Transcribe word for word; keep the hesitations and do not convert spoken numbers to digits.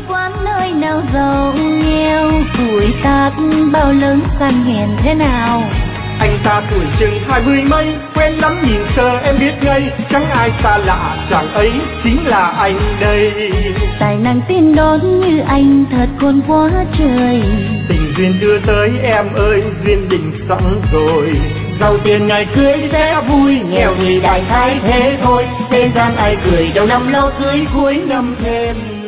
quê quán nơi nào giàu nghèo, tuổi tác bao lớn sang hèn thế nào. Anh ta tuổi chừng hai mươi mấy, quen lắm nhìn sơ em biết ngay, chẳng ai xa lạ, chàng ấy chính là anh đây. Tài năng tin đón như anh thật khôn quá trời. Tình duyên đưa tới em ơi, duyên định sẵn rồi. Giàu tiền ngày cưới sẽ vui, nghèo thì đại khái thế thôi. Thế gian ai cười đầu năm lâu cưới cuối năm thêm.